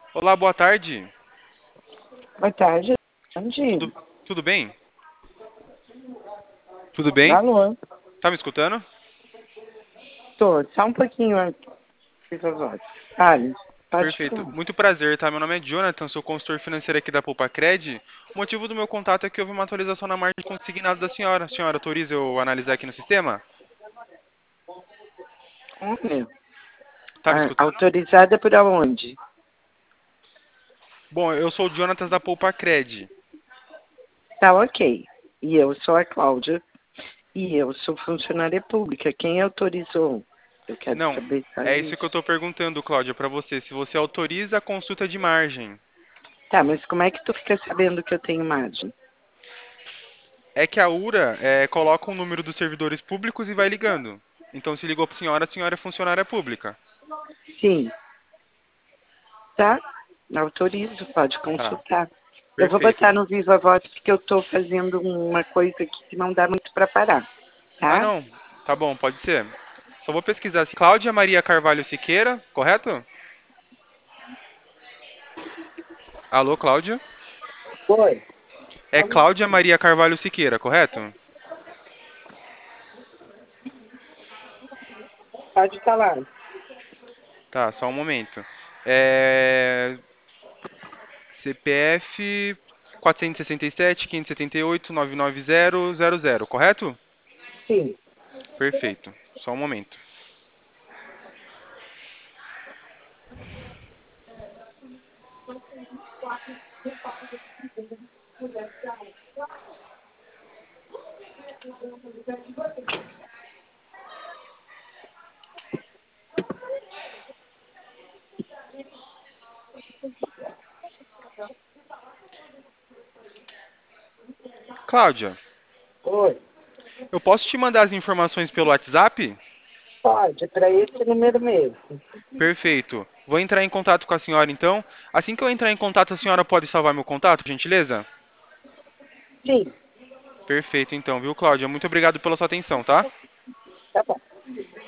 Olá, boa tarde. Boa tarde, Andy. Tudo, tudo bem? Tudo bem? Alô? Tá me escutando? Tô, só um pouquinho aqui, por favor. Fale, pode Perfeito. falar. Muito prazer, tá? Meu nome é Jonathan, sou consultor financeiro aqui da Poupacred. O motivo do meu contato é que houve uma atualização na margem consignada da senhora. A senhora autoriza eu analisar aqui no sistema? Olha, Tá me escutando? autorizada por aonde? Bom, eu sou o Jonathan da Poupacred. Tá ok. E eu sou a Cláudia. E eu sou funcionária pública. Quem autorizou? Eu quero Não, saber só é isso que eu isso. estou perguntando, Cláudia, para você. Se você autoriza a consulta de margem. Tá, mas como é que tu fica sabendo que eu tenho margem? É que a URA coloca o número dos servidores públicos e vai ligando. Então, se ligou para a senhora é funcionária pública. Sim, tá? Autorizo, pode Tá, consultar. Eu vou botar perfeito. no Viva Voz porque eu tô fazendo uma coisa aqui que não dá muito para parar, Ah, tá? não. Tá bom, pode ser. Só vou pesquisar. Cláudia Maria Carvalho Siqueira, correto? Alô, Cláudia? Oi. É Cláudia Maria Carvalho Siqueira, correto? Pode falar. Tá, só um momento. É... CPF 467-578-99000, correto? Sim. Perfeito. Só um momento. Cláudia, Oi. eu posso te mandar as informações pelo WhatsApp? Pode, para esse número mesmo. Perfeito. Vou entrar em contato com a senhora então. Assim que eu entrar em contato, a senhora pode salvar meu contato, gentileza? Sim, Perfeito, então, viu, Cláudia? Muito obrigado pela sua atenção, tá? tá bom.